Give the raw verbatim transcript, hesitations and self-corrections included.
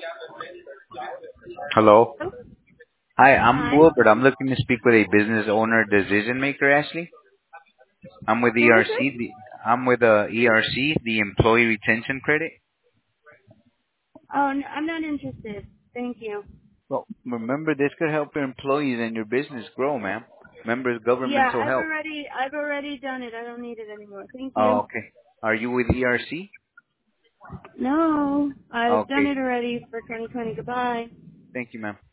Hello. Oh, Hi, I'm hi. Wilbert. I'm looking to speak with a business owner decision maker, Ashley. I'm with Who is E R C. it? The, I'm with uh, E R C, the Employee Retention Credit. Oh, no, I'm not interested. Thank you. Well, remember, this could help your employees and your business grow, ma'am. Remember, it's Yeah, governmental I've help. already, I've already done it. I don't need it anymore. Thank Oh, you. okay. Are you with E R C? No, I've done Okay. it already for twenty twenty. Goodbye. Thank you, ma'am.